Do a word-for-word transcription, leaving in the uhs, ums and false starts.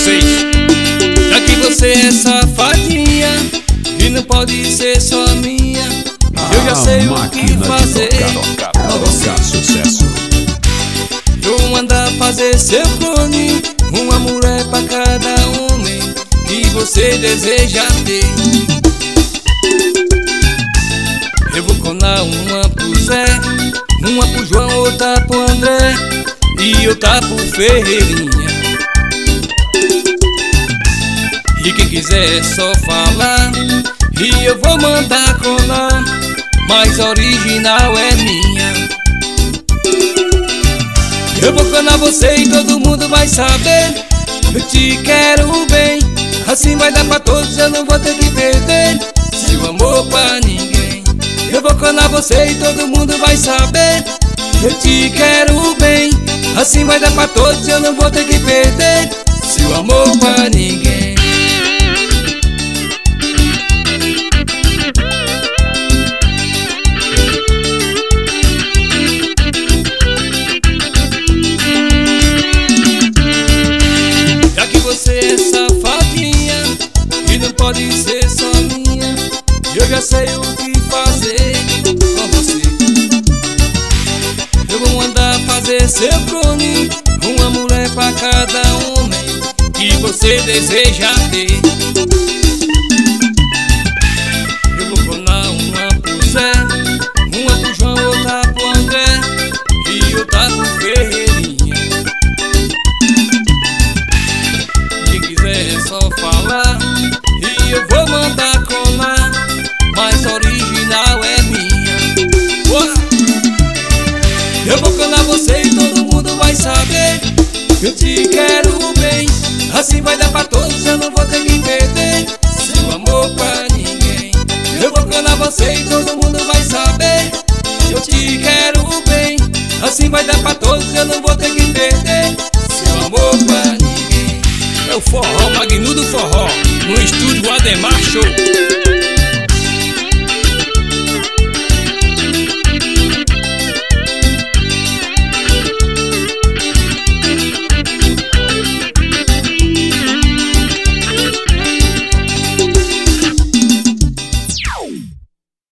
vocês. Já que você é safadinha e não pode ser só minha, eu já sei o que fazer pra você. Sucesso. Eu vou mandar fazer seu clone, uma mulher pra cada homem que você deseja ter. Eu vou clonar uma pro Zé, uma pro João, outra pro André e outra pro Ferreirinha. E quem quiser é só falar e eu vou mandar clonar, mas a original é minha. Eu vou clonar você e todo mundo vai saber. Eu te quero bem, assim vai dar pra todos, eu não vou ter que perder seu amor pra ninguém. Eu vou clonar você e todo mundo vai saber. Eu te quero bem, assim vai dar pra todos, eu não vou ter que perder seu amor pra ninguém. Já que você é safadinha e não pode ser só minha, eu já sei o que fazer com você. Eu vou mandar fazer seu clone, uma mulher pra cada homem que você deseja ter. Eu vou clonar uma pro Zé, uma pro João, outra pro André e outra pro Ferreirinha. Quem quiser é só falar e eu vou mandar clonar, mas a original é minha. Uau! Eu vou clonar você e todo mundo vai saber. Eu te quero bem, assim vai dar pra todos, eu não vou ter que perder seu amor pra ninguém. Eu vou clonar você e todo mundo vai saber. Eu te quero bem, assim vai dar pra todos, eu não vou ter que perder seu amor pra ninguém. É o forró, Magno do Forró, no estúdio Ademar Show.